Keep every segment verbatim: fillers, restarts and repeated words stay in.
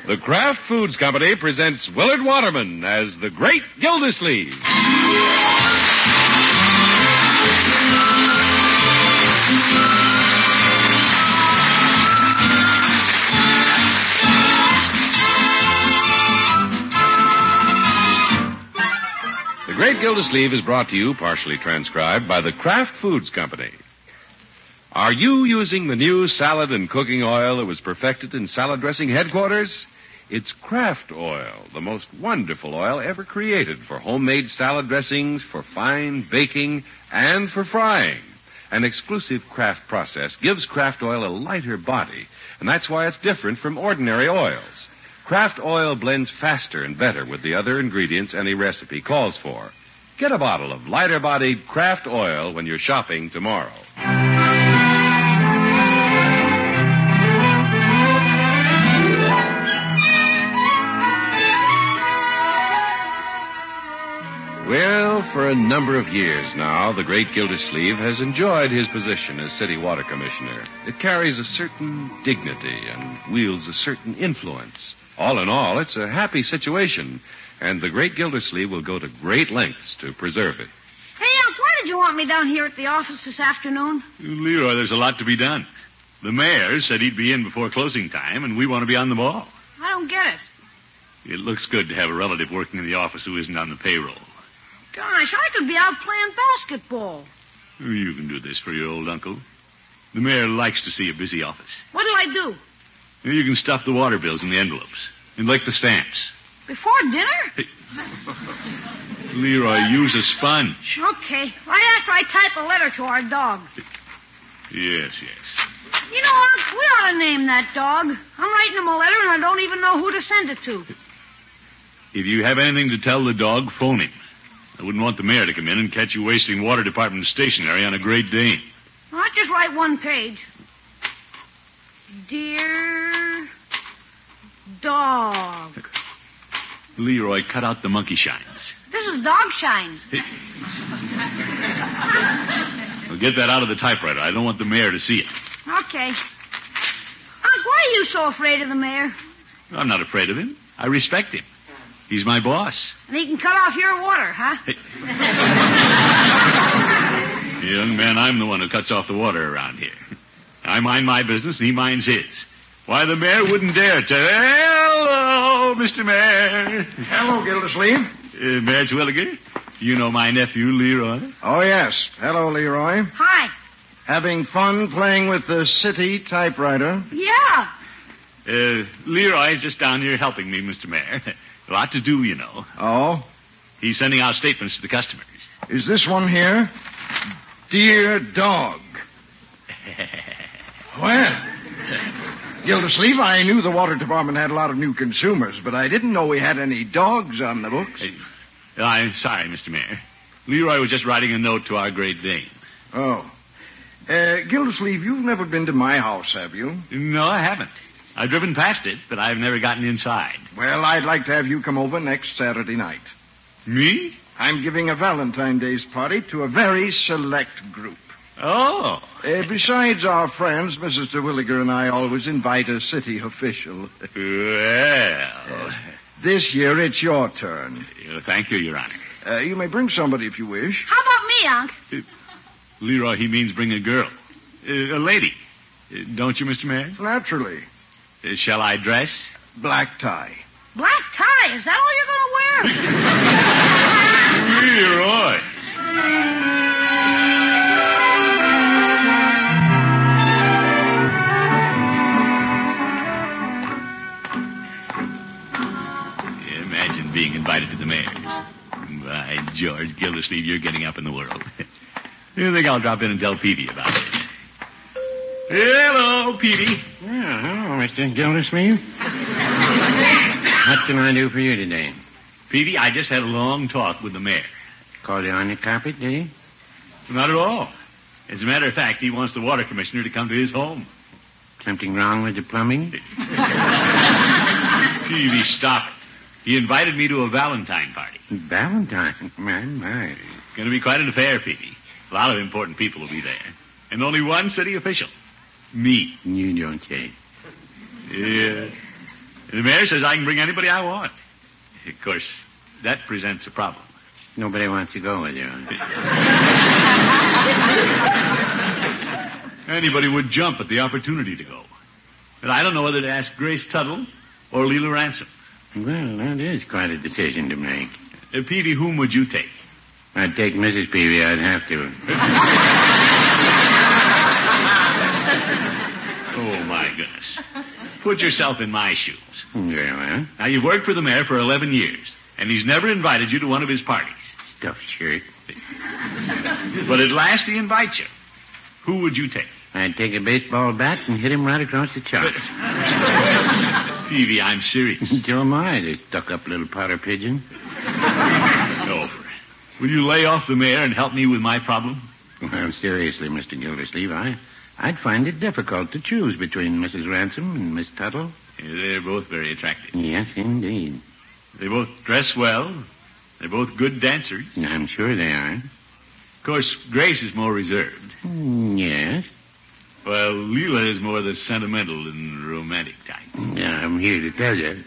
The Kraft Foods Company presents Willard Waterman as the Great Gildersleeve. The Great Gildersleeve is brought to you, partially transcribed, by the Kraft Foods Company. Are you using the new salad and cooking oil that was perfected in salad dressing headquarters? It's Kraft Oil, the most wonderful oil ever created for homemade salad dressings, for fine baking, and for frying. An exclusive Kraft process gives Kraft Oil a lighter body, and that's why it's different from ordinary oils. Kraft Oil blends faster and better with the other ingredients any recipe calls for. Get a bottle of lighter-bodied Kraft Oil when you're shopping tomorrow. Well, for a number of years now, the Great Gildersleeve has enjoyed his position as City Water Commissioner. It carries a certain dignity and wields a certain influence. All in all, it's a happy situation, and the Great Gildersleeve will go to great lengths to preserve it. Hey, Unc, why did you want me down here at the office this afternoon? Leroy, there's a lot to be done. The mayor said he'd be in before closing time, and we want to be on the ball. I don't get it. It looks good to have a relative working in the office who isn't on the payroll. Gosh, I could be out playing basketball. You can do this for your old uncle. The mayor likes to see a busy office. What'll I do? You can stuff the water bills in the envelopes and lick the stamps. Before dinner? Hey. Leroy, use a sponge. Okay, right after I type a letter to our dog. Yes, yes. You know, Unc, we ought to name that dog. I'm writing him a letter, and I don't even know who to send it to. If you have anything to tell the dog, phone him. I wouldn't want the mayor to come in and catch you wasting water department stationery on a Great Dane. Well, I'll just write one page. Dear dog. Leroy, cut out the monkey shines. This is dog shines. Hey. Well, get that out of the typewriter. I don't want the mayor to see it. Okay. Unc, why are you so afraid of the mayor? I'm not afraid of him. I respect him. He's my boss. And he can cut off your water, huh? Hey. Young man, I'm the one who cuts off the water around here. I mind my business and he minds his. Why, the mayor wouldn't dare to... Hello, Mister Mayor. Hello, Gildersleeve. Uh, Mayor Twilliger, you know my nephew, Leroy. Oh, yes. Hello, Leroy. Hi. Having fun playing with the city typewriter? Yeah. Uh, Leroy's just down here helping me, Mister Mayor. A lot to do, you know. Oh? He's sending out statements to the customers. Is this one here? Dear dog. Well, Gildersleeve, I knew the water department had a lot of new consumers, but I didn't know we had any dogs on the books. Hey, I'm sorry, Mister Mayor. Leroy was just writing a note to our Great Dane. Oh. Uh, Gildersleeve, you've never been to my house, have you? No, I haven't. I've driven past it, but I've never gotten inside. Well, I'd like to have you come over next Saturday night. Me? I'm giving a Valentine's Day party to a very select group. Oh. Uh, besides our friends, Missus Terwilliger and I always invite a city official. Well. Uh, this year, it's your turn. Uh, thank you, Your Honor. Uh, you may bring somebody if you wish. How about me, Unc? Uh, Leroy, he means bring a girl. Uh, a lady. Uh, don't you, Mister Mayor? Naturally. Uh, shall I dress? Black tie. Black tie? Is that all you're going to wear? Leroy. Imagine being invited to the mayor's. By George Gildersleeve, you're getting up in the world. You think I'll drop in and tell Peavy about it? Hello, Peavy. Oh, hello, Mister Gildersleeve. What can I do for you today? Peavy, I just had a long talk with the mayor. Called you on the carpet, did he? Not at all. As a matter of fact, he wants the water commissioner to come to his home. Something wrong with the plumbing? Peavy, stop it. He invited me to a Valentine party. Valentine? My, my. It's going to be quite an affair, Peavy. A lot of important people will be there. And only one city official. Me. You don't say. Yeah. The mayor says I can bring anybody I want. Of course, that presents a problem. Nobody wants to go with you. Anybody would jump at the opportunity to go. But I don't know whether to ask Grace Tuttle or Leela Ransom. Well, that is quite a decision to make. Uh, Peavy, whom would you take? I'd take Missus Peavy. I'd have to. Oh, my goodness. Put yourself in my shoes. Very well. Now, you've worked for the mayor for eleven years, and he's never invited you to one of his parties. Stuffed shirt. But at last he invites you. Who would you take? I'd take a baseball bat and hit him right across the chops. Peavy, I'm serious. So am I, this stuck-up little powder pigeon. No, will you lay off the mayor and help me with my problem? Well, seriously, Mister Gildersleeve, I, I'd find it difficult to choose between Missus Ransom and Miss Tuttle. Yeah, they're both very attractive. Yes, indeed. They both dress well. They're both good dancers. I'm sure they are. Of course, Grace is more reserved. Mm, yes. Well, Leela is more the sentimental and romantic type. Yeah, I'm here to tell you.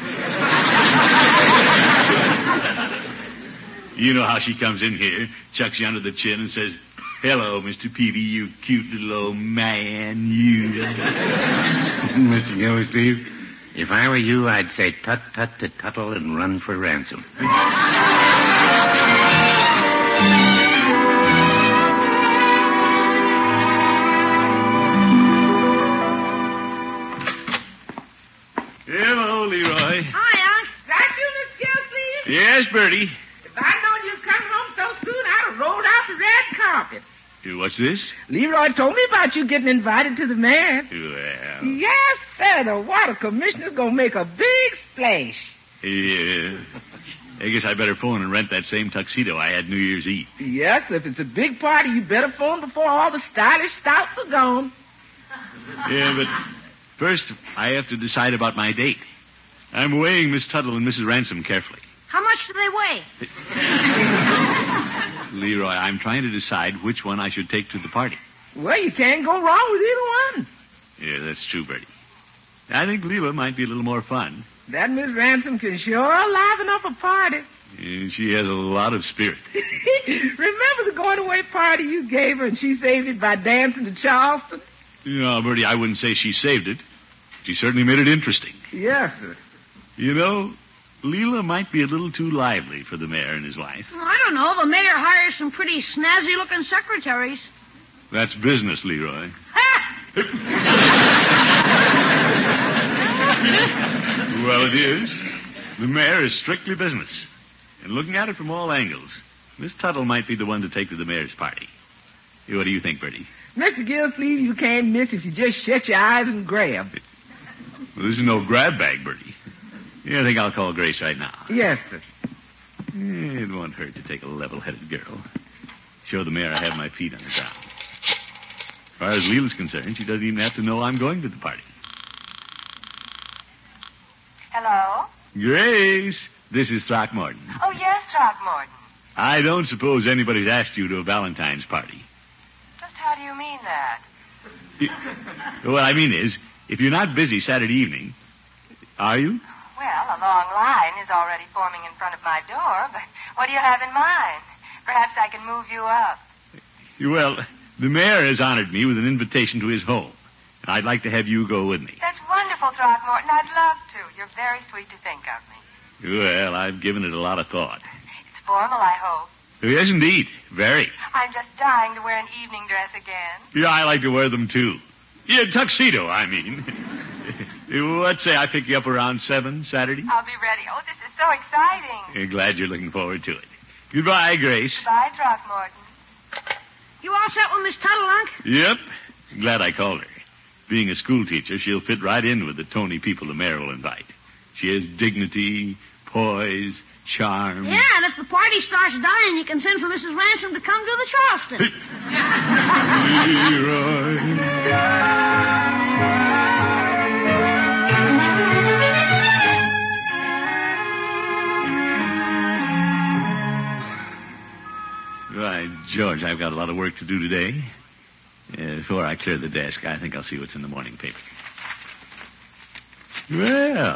You know how she comes in here, chucks you under the chin and says, "Hello, Mister Peavy, you cute little old man, you." Mister Gildersleeve, if I were you, I'd say tut-tut to Tuttle and run for Ransom. Hello, Leroy. Hi, Unc. That you, Miss Gilsleeve? Yes, Bertie. If I'd known you'd come home so soon, I'd have rolled out the red carpet. What's this? Leroy told me about you getting invited to the mayor. Well, Yes, sir. The water commissioner's gonna make a big splash. yeah. I guess I better phone and rent that same tuxedo I had New Year's Eve. Yes, if it's a big party, you better phone before all the stylish stouts are gone. Yeah, but first I have to decide about my date. I'm weighing Miss Tuttle and Missus Ransom carefully. How much do they weigh? Leroy, I'm trying to decide which one I should take to the party. Well, you can't go wrong with either one. Yeah, that's true, Bertie. I think Leela might be a little more fun. That Miss Ransom can sure liven up a party. Yeah, she has a lot of spirit. Remember the going-away party you gave her and she saved it by dancing to Charleston? No, Bertie, I wouldn't say she saved it. She certainly made it interesting. Yes, sir. You know, Leela might be a little too lively for the mayor and his wife. Well, I don't know. The mayor hires some pretty snazzy-looking secretaries. That's business, Leroy. Well, it is. The mayor is strictly business. And looking at it from all angles, Miss Tuttle might be the one to take to the mayor's party. What do you think, Bertie? Mister Gilsleeve, you can't miss if you just shut your eyes and grab. Well, this is no grab bag, Bertie. Yeah, I think I'll call Grace right now. Yes, sir. Eh, It won't hurt to take a level-headed girl. Show the mayor I have my feet on the ground. As far as Leela's concerned, she doesn't even have to know I'm going to the party. Hello? Grace, this is Throckmorton. Oh, yes, Throckmorton. I don't suppose anybody's asked you to a Valentine's party. Just how do you mean that? What I mean is, if you're not busy Saturday evening, are you? Well, a long line is already forming in front of my door, but what do you have in mind? Perhaps I can move you up. Well, the mayor has honored me with an invitation to his home. And I'd like to have you go with me. That's wonderful, Throckmorton. I'd love to. You're very sweet to think of me. Well, I've given it a lot of thought. It's formal, I hope. Yes, indeed. Very. I'm just dying to wear an evening dress again. Yeah, I like to wear them, too. Yeah, tuxedo, I mean. Let's say I pick you up around seven Saturday. I'll be ready. Oh, this is so exciting. Yeah, glad you're looking forward to it. Goodbye, Grace. Bye, Throckmorton. You all set with Miss Tuttle, Unc? Yep. Glad I called her. Being a school teacher, she'll fit right in with the Tony people the mayor will invite. She has dignity, poise, charm. Yeah, and if the party starts dying, you can send for Missus Ransom to come to the Charleston. Why, George, I've got a lot of work to do today. Uh, before I clear the desk, I think I'll see what's in the morning paper. Well,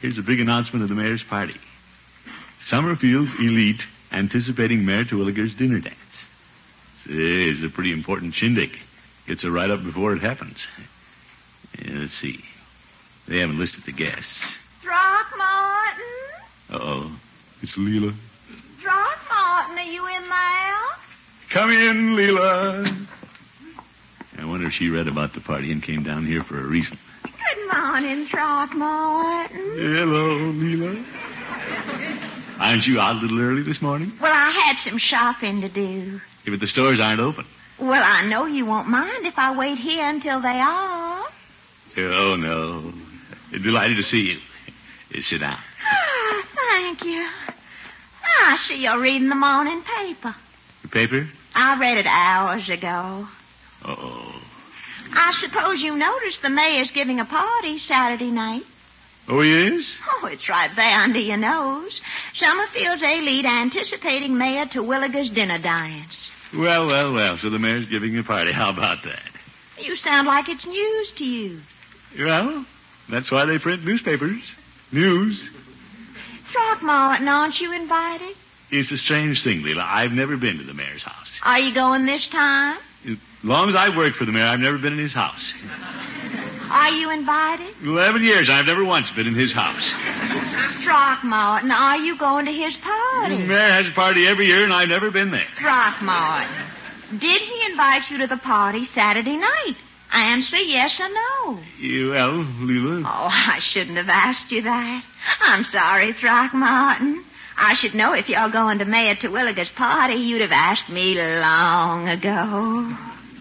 Here's a big announcement of the mayor's party. Summerfield's elite anticipating Mayor Terwilliger's dinner dance. It's a pretty important shindig. Gets a write-up before it happens. Yeah, let's see. They haven't listed the guests. Throckmorton? Uh-oh. It's Leela. Throckmorton, are you in there? Come in, Leela. I wonder if she read about the party and came down here for a reason. Good morning, Throckmorton. Hello, Leela. Aren't you out a little early this morning? Well, I had some shopping to do. Yeah, but the stores aren't open. Well, I know you won't mind if I wait here until they are. Oh, no. Delighted to see you. Uh, sit down. Oh, thank you. I see you're reading the morning paper. The paper? I read it hours ago. Uh-oh. I suppose you noticed the mayor's giving a party Saturday night. Oh, he is? Oh, it's right there under your nose. Summerfield's elite anticipating Mayor Terwilliger's dinner dance. Well, well, well. So the mayor's giving a party. How about that? You sound like it's news to you. Well, that's why they print newspapers. News. Throckmorton, aren't you invited? It's a strange thing, Leela. I've never been to the mayor's house. Are you going this time? As long as I've worked for the mayor, I've never been in his house. Are you invited? Eleven years, I've never once been in his house. Throckmorton, are you going to his party? The mayor has a party every year, and I've never been there. Throckmorton, did he invite you to the party Saturday night? Answer yes or no. You, well, Leela. Oh, I shouldn't have asked you that. I'm sorry, Throckmorton. I should know if you're going to Mayor Terwilliger's party, you'd have asked me long ago.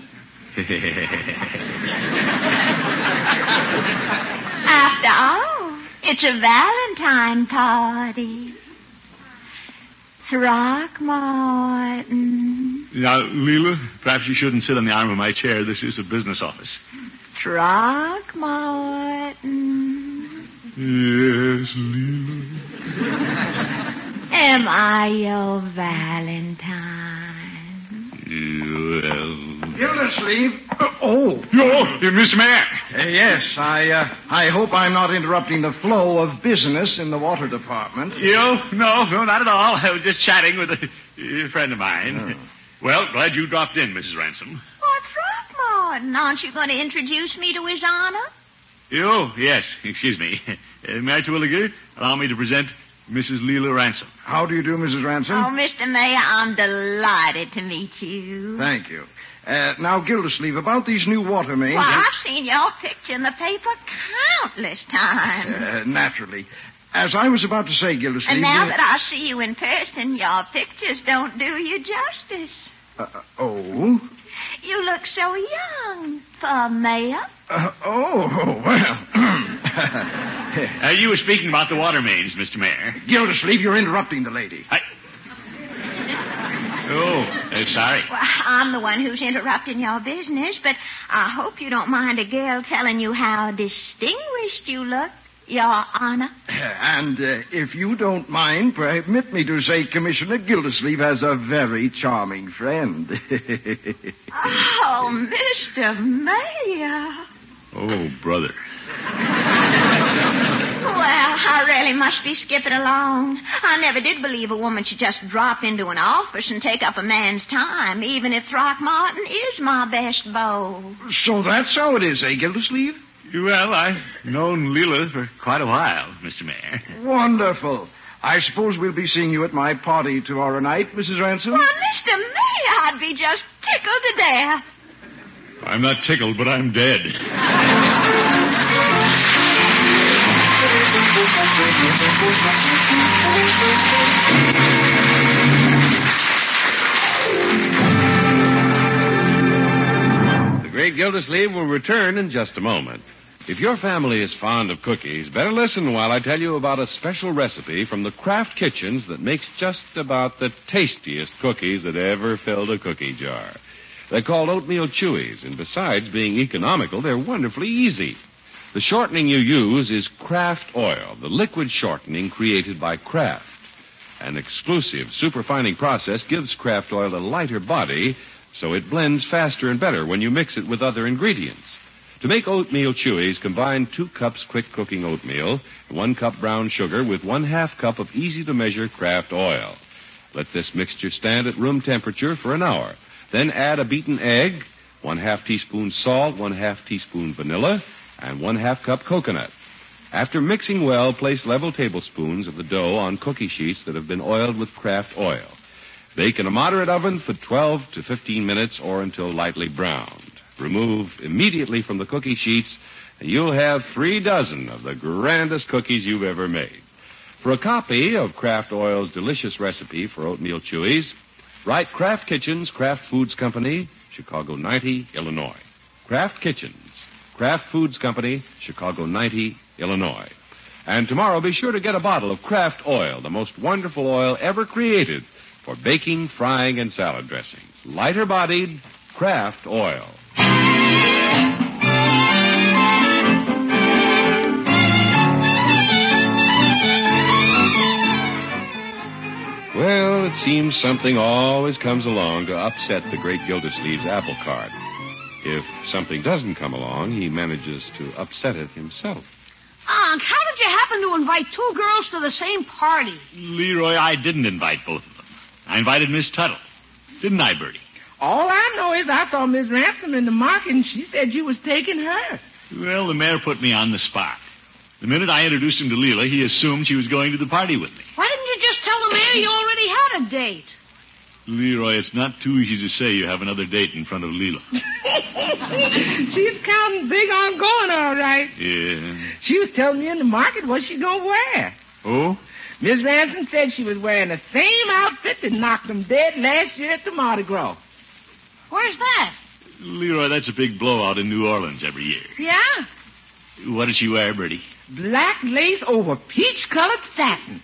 After all, it's a Valentine party. Throckmorton. Now, Leela, perhaps you shouldn't sit on the arm of my chair. This is a business office. Throckmorton. Yes, Leela. Am I your Valentine? Well... Gildersleeve. Uh, oh. No, Mister Mayor. Uh, yes, I uh, I hope I'm not interrupting the flow of business in the water department. You? No, no, not at all. I was just chatting with a, a friend of mine. Oh. Well, glad you dropped in, Missus Ransom. Oh, Throckmorton, aren't you going to introduce me to His Honor? You? Yes, excuse me. Uh, Mayor Terwilliger, allow me to present Missus Leela Ransom. How do you do, Missus Ransom? Oh, Mister Mayor, I'm delighted to meet you. Thank you. Uh, now, Gildersleeve, about these new water mains... Well, I've seen your picture in the paper countless times. Uh, naturally. As I was about to say, Gildersleeve... And now uh, that I see you in person, your pictures don't do you justice. Uh, oh? You look so young for a mayor. Uh, oh, well... uh, you were speaking about the water mains, Mister Mayor. Gildersleeve, you're interrupting the lady. I... Oh, uh, sorry. Well, I'm the one who's interrupting your business, but I hope you don't mind a girl telling you how distinguished you look, Your Honor. And uh, if you don't mind, permit me to say Commissioner Gildersleeve has a very charming friend. Oh, Mister Mayor. Oh, brother. Well, I really must be skipping along. I never did believe a woman should just drop into an office and take up a man's time, even if Throckmorton is my best beau. So that's how it is, eh, Gildersleeve? Well, I've known Leela for quite a while, Mister Mayor. Wonderful. I suppose we'll be seeing you at my party tomorrow night, Missus Ransom? Well, Mister Mayor, I'd be just tickled to death. I'm not tickled, but I'm dead. The great Gildersleeve will return in just a moment. If your family is fond of cookies, better listen while I tell you about a special recipe from the Kraft Kitchens that makes just about the tastiest cookies that ever filled a cookie jar. They're called oatmeal chewies, and besides being economical, they're wonderfully easy. The shortening you use is Kraft Oil, the liquid shortening created by Kraft. An exclusive superfining process gives Kraft Oil a lighter body, so it blends faster and better when you mix it with other ingredients. To make oatmeal chewies, combine two cups quick cooking oatmeal, one cup brown sugar with one half cup of easy-to-measure Kraft oil. Let this mixture stand at room temperature for an hour. Then add a beaten egg, one half teaspoon salt, one half teaspoon vanilla, and one half cup coconut. After mixing well, place level tablespoons of the dough on cookie sheets that have been oiled with Kraft oil. Bake in a moderate oven for twelve to fifteen minutes or until lightly browned. Remove immediately from the cookie sheets, and you'll have three dozen of the grandest cookies you've ever made. For a copy of Kraft Oil's delicious recipe for oatmeal chewies, write Kraft Kitchens, Kraft Foods Company, Chicago ninety, Illinois. Kraft Kitchens, Kraft Foods Company, Chicago ninety, Illinois. And tomorrow be sure to get a bottle of Kraft Oil, the most wonderful oil ever created for baking, frying, and salad dressings. Lighter-bodied Kraft Oil. Well, it seems something always comes along to upset the great Gildersleeve's apple cart. If something doesn't come along, he manages to upset it himself. Unc, how did you happen to invite two girls to the same party? Leroy, I didn't invite both of them. I invited Miss Tuttle. Didn't I, Bertie? All I know is I saw Miss Ransom in the market, and she said you was taking her. Well, the mayor put me on the spot. The minute I introduced him to Leela, he assumed she was going to the party with me. Why didn't you just tell the mayor you already had a date? Leroy, it's not too easy to say you have another date in front of Leela. She's counting big on going, all right. Yeah. She was telling me in the market what she gonna wear. Oh? Miss Ransom said she was wearing the same outfit that knocked them dead last year at the Mardi Gras. Where's that? Leroy, that's a big blowout in New Orleans every year. Yeah? What did she wear, Bertie? Black lace over peach-colored satin.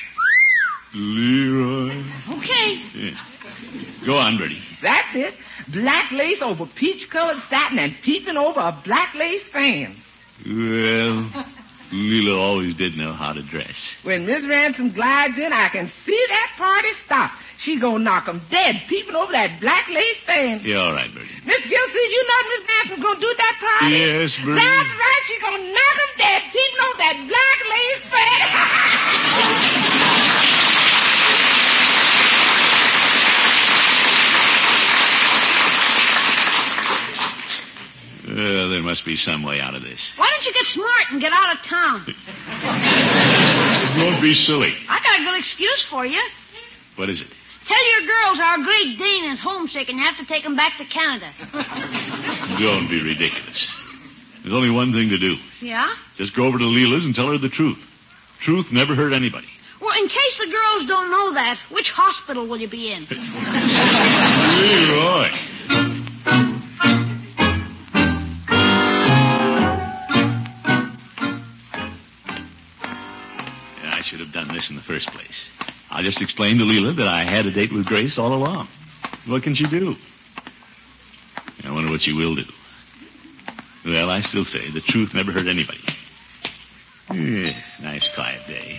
Leroy. Okay. Yeah. Go on, Bertie. That's it. Black lace over peach-colored satin and peeping over a black lace fan. Well, Leela always did know how to dress. When Miss Ransom glides in, I can see that party stop. She gonna knock 'em dead, peeping over that black lace fan. Yeah, all right, Bertie. Miss Gilsey, you know Miss Ransom's gonna do that party? Yes, Bertie. That's right. She's gonna knock 'em dead, peeping over that black lace fan. Uh, there must be some way out of this. Why don't you get smart and get out of town? Don't be silly. I got a good excuse for you. What is it? Tell your girls our Great Dane is homesick and you have to take him back to Canada. Don't be ridiculous. There's only one thing to do. Yeah? Just go over to Leela's and tell her the truth. Truth never hurt anybody. Well, in case the girls don't know that, which hospital will you be in? Leroy. I should have done this in the first place. I'll just explain to Leela that I had a date with Grace all along. What can she do? I wonder what she will do. Well, I still say the truth never hurt anybody. Yeah, nice quiet day.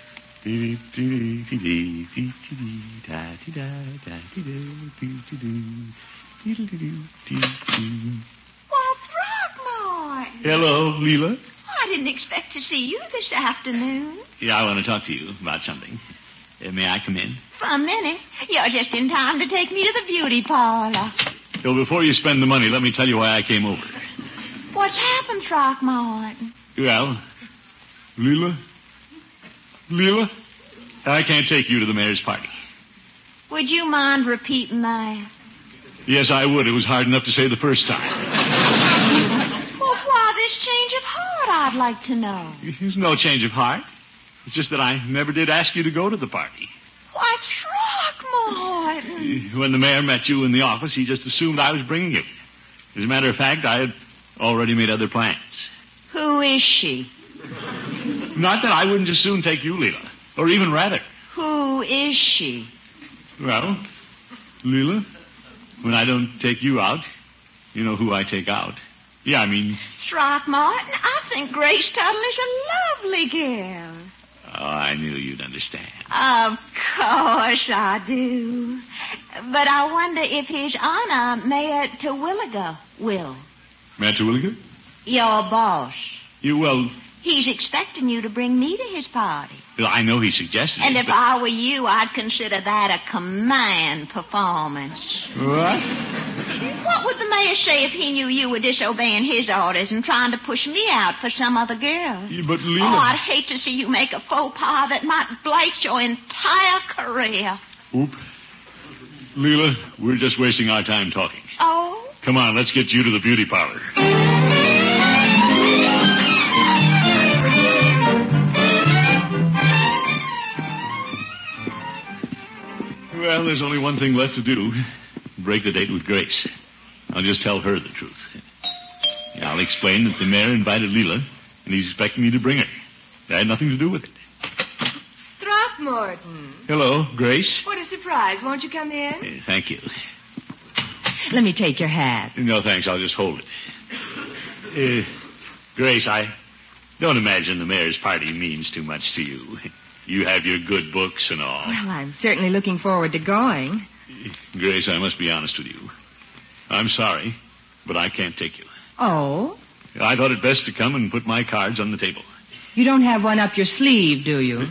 Well, Throckmorton. Hello, Leela. I didn't expect to see you this afternoon. Yeah, I want to talk to you about something. Uh, may I come in? For a minute. You're just in time to take me to the beauty parlor. So before you spend the money, let me tell you why I came over. What's happened, Throckmorton? Well, Leela? Leela? I can't take you to the mayor's party. Would you mind repeating that? Yes, I would. It was hard enough to say the first time. Well, why this change of heart, I'd like to know. There's no change of heart. It's just that I never did ask you to go to the party. Why, Throckmorton. When the mayor met you in the office, he just assumed I was bringing you. As a matter of fact, I had already made other plans. Who is she? Not that I wouldn't just soon take you, Leela. Or even rather. Who is she? Well, Leela, when I don't take you out, you know who I take out. Yeah, I mean... Throckmorton, I think Grace Tuttle is a lovely girl. Oh, I knew you'd understand. Of course I do. But I wonder if His Honor, Mayor Terwilliger, will. Mayor Terwilliger? Your boss. You, well, He's expecting you to bring me to his party. well, I know he suggested And it, if but- I were you, I'd consider that a command performance. What? What would the mayor say if he knew you were disobeying his orders and trying to push me out for some other girl? Yeah, but, Leela... Oh, I'd hate to see you make a faux pas that might blight your entire career. Oop. Leela, we're just wasting our time talking. Oh? Come on, let's get you to the beauty parlor. Well, there's only one thing left to do. Break the date with Grace. I'll just tell her the truth. I'll explain that the mayor invited Leela, and he's expecting me to bring her. I had nothing to do with it. Throckmorton. Hello, Grace. What a surprise. Won't you come in? Uh, thank you. Let me take your hat. No, thanks. I'll just hold it. Uh, Grace, I don't imagine the mayor's party means too much to you. You have your good books and all. Well, I'm certainly looking forward to going. Grace, I must be honest with you. I'm sorry, but I can't take you. Oh? I thought it best to come and put my cards on the table. You don't have one up your sleeve, do you?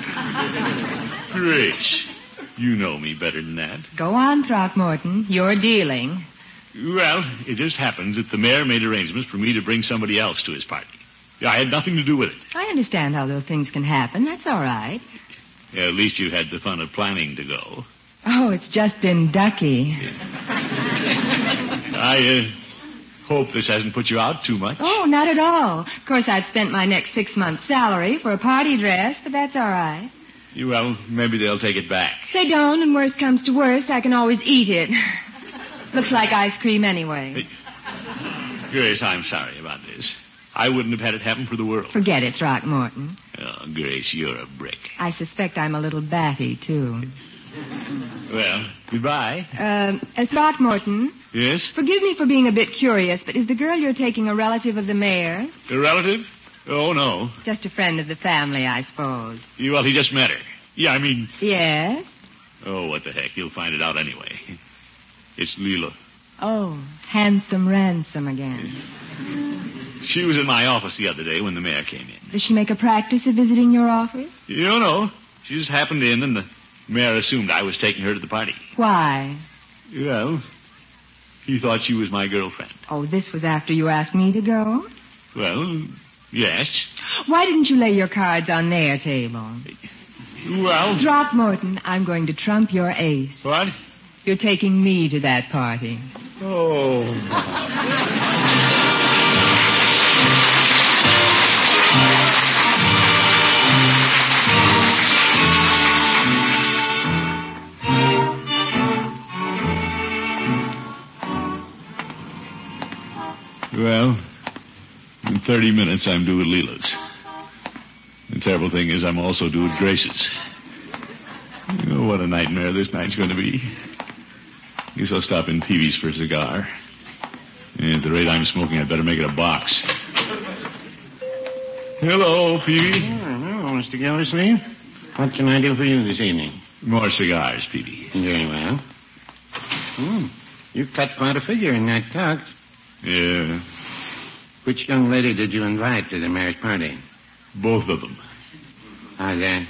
Grace, you know me better than that. Go on, Throckmorton. You're dealing. Well, it just happens that the mayor made arrangements for me to bring somebody else to his party. I had nothing to do with it. I understand how those things can happen. That's all right. Yeah, at least you had the fun of planning to go. Oh, it's just been ducky. I, uh, hope this hasn't put you out too much. Oh, not at all. Of course, I've spent my next six months' salary for a party dress, but that's all right. Well, maybe they'll take it back. They don't, and worst comes to worst, I can always eat it. Looks like ice cream anyway. Grace, I'm sorry about this. I wouldn't have had it happen for the world. Forget it, Throckmorton. Oh, Grace, you're a brick. I suspect I'm a little batty, too. Well, goodbye. Uh, uh, Throckmorton. Yes? Forgive me for being a bit curious, but is the girl you're taking a relative of the mayor's? A relative? Oh, no. Just a friend of the family, I suppose. Well, he just met her. Yeah, I mean... Yes? Oh, what the heck. You'll find it out anyway. It's Leela. Oh, handsome ransom again. She was in my office the other day when the mayor came in. Does she make a practice of visiting your office? You don't know. She just happened in, and the mayor assumed I was taking her to the party. Why? Well, he thought she was my girlfriend. Oh, this was after you asked me to go? Well, yes. Why didn't you lay your cards on their table? Well... Throckmorton, I'm going to trump your ace. What? You're taking me to that party. Oh. Well, in thirty minutes, I'm due at Leela's. The terrible thing is I'm also due at Grace's. Oh, what a nightmare this night's going to be. Guess I'll stop in Peavy's for a cigar. And at the rate I'm smoking, I'd better make it a box. Hello, Peavy. Oh, hello, Mister Gildersleeve. What can I do for you this evening? More cigars, Peavy. Very well. Hmm. You cut quite a figure in that tux. Yeah. Which young lady did you invite to the mayor's party? Both of them. How's that?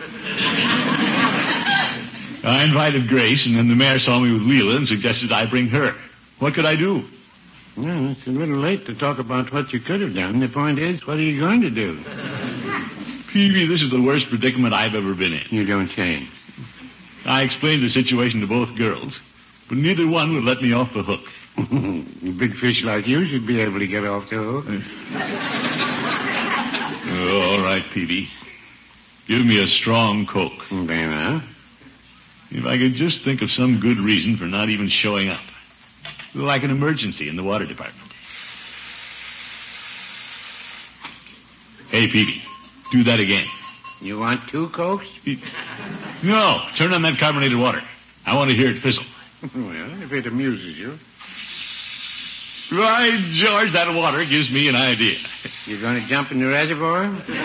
I invited Grace, and then the mayor saw me with Leela and suggested I bring her. What could I do? Well, it's a little late to talk about what you could have done. The point is, what are you going to do? Peavy, this is the worst predicament I've ever been in. You don't say. I explained the situation to both girls, but neither one would let me off the hook. A big fish like you should be able to get off the hook. Oh, all right, Peavy. Give me a strong Coke. Very well. If I could just think of some good reason for not even showing up. Like an emergency in the water department. Hey, Peavy, do that again. You want two Cokes? No, turn on that carbonated water. I want to hear it fizzle. Well, if it amuses you. Right, George, that water gives me an idea. You're going to jump in the reservoir?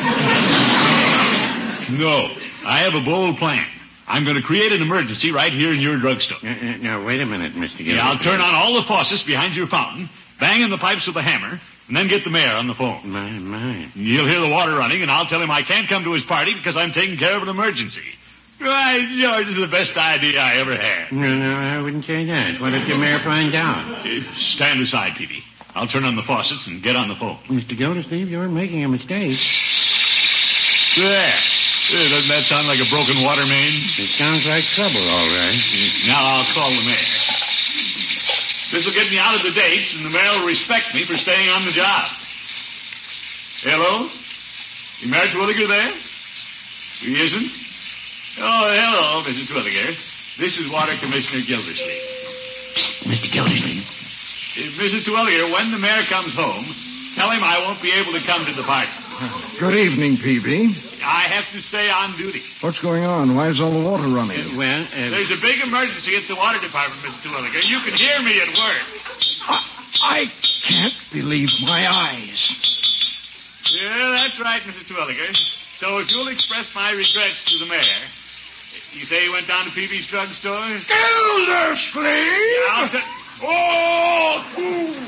No, I have a bold plan. I'm going to create an emergency right here in your drugstore. Uh, uh, now, wait a minute, Mister Gildersleeve. Yeah, I'll turn on all the faucets behind your fountain, bang in the pipes with a hammer, and then get the mayor on the phone. My, my. He'll hear the water running, and I'll tell him I can't come to his party because I'm taking care of an emergency. Why, George, this is the best idea I ever had. No, no, I wouldn't say that. What if the mayor finds out? Uh, stand aside, Peavy. I'll turn on the faucets and get on the phone. Mister Gildersleeve, you're making a mistake. There. Uh, doesn't that sound like a broken water main? It sounds like trouble, all right. Now I'll call the mayor. This will get me out of the dates, and the mayor will respect me for staying on the job. Hello? Is Mayor Twilliger there? He isn't? Oh, hello, Missus Twilliger. This is Water Commissioner Gildersleeve. Mister Gildersleeve. If Missus Twilliger, when the mayor comes home, tell him I won't be able to come to the party. Good evening, Peavy. I have to stay on duty. What's going on? Why is all the water running? Uh, well, uh... There's a big emergency at the water department, Mister Twilliger. You can hear me at work. I, I can't believe my eyes. Yeah, that's right, Missus Twilliger. So if you'll express my regrets to the mayor. You say he went down to Peavy's drugstore? Gildersleeve! I'll t- oh! Ooh.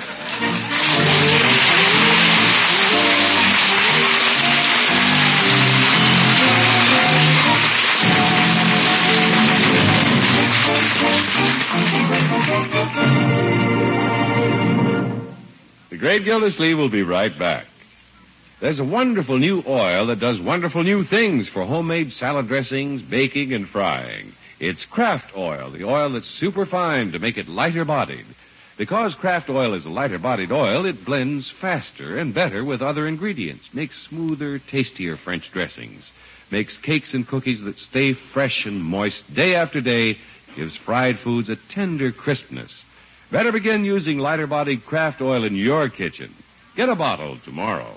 The Great Gildersleeve will be right back. There's a wonderful new oil that does wonderful new things for homemade salad dressings, baking, and frying. It's Kraft Oil, the oil that's superfine to make it lighter-bodied. Because Kraft Oil is a lighter-bodied oil, it blends faster and better with other ingredients, makes smoother, tastier French dressings, makes cakes and cookies that stay fresh and moist day after day, gives fried foods a tender crispness. Better begin using lighter-bodied Kraft Oil in your kitchen. Get a bottle tomorrow.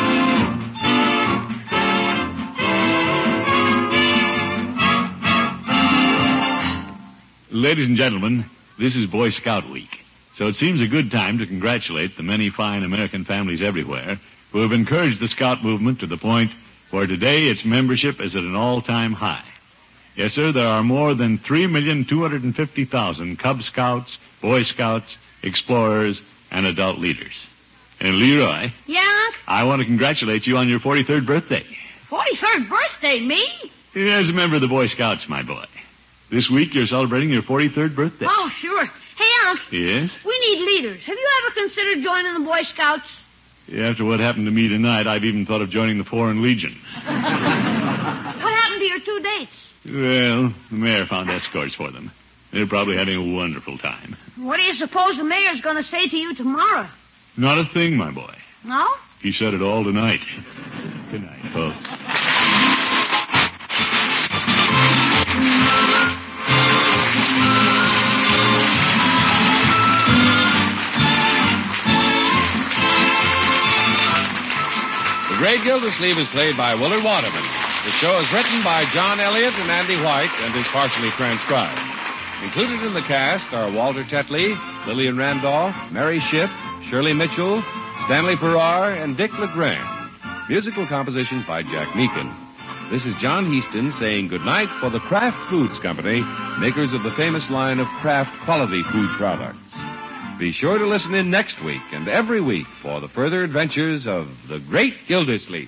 Ladies and gentlemen, this is Boy Scout Week, so it seems a good time to congratulate the many fine American families everywhere who have encouraged the Scout movement to the point where today its membership is at an all-time high. Yes, sir, there are more than three million two hundred fifty thousand Cub Scouts, Boy Scouts, Explorers, and adult leaders. And Leroy. Yeah, Unc? I want to congratulate you on your forty-third birthday. forty-third birthday, me? As a member of the Boy Scouts, my boy. This week you're celebrating your forty-third birthday. Oh, sure. Hey, Unc. Yes? We need leaders. Have you ever considered joining the Boy Scouts? After what happened to me tonight, I've even thought of joining the Foreign Legion. What happened to your two dates? Well, the mayor found escorts for them. They're probably having a wonderful time. What do you suppose the mayor's going to say to you tomorrow? Not a thing, my boy. No? He said it all tonight. Good night, folks. The Great Gildersleeve is played by Willard Waterman. The show is written by John Elliott and Andy White and is partially transcribed. Included in the cast are Walter Tetley, Lillian Randolph, Mary Shipp, Shirley Mitchell, Stanley Farrar, and Dick LeGrand. Musical compositions by Jack Meakin. This is John Heaston saying goodnight for the Kraft Foods Company, makers of the famous line of Kraft quality food products. Be sure to listen in next week and every week for the further adventures of the Great Gildersleeve.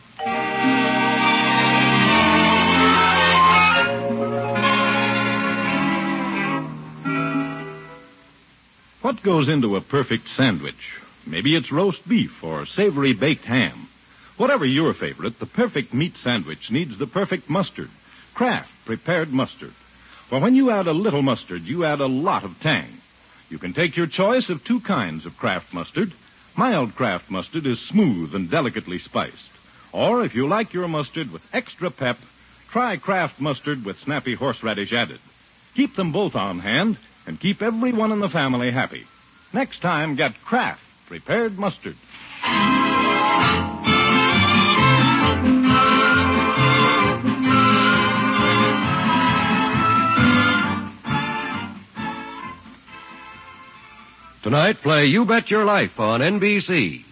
What goes into a perfect sandwich? Maybe it's roast beef or savory baked ham. Whatever your favorite, the perfect meat sandwich needs the perfect mustard. Kraft prepared mustard. For when you add a little mustard, you add a lot of tang. You can take your choice of two kinds of Kraft mustard. Mild Kraft mustard is smooth and delicately spiced. Or if you like your mustard with extra pep, try Kraft mustard with snappy horseradish added. Keep them both on hand and keep everyone in the family happy. Next time, get Kraft prepared mustard. Tonight, play You Bet Your Life on N B C.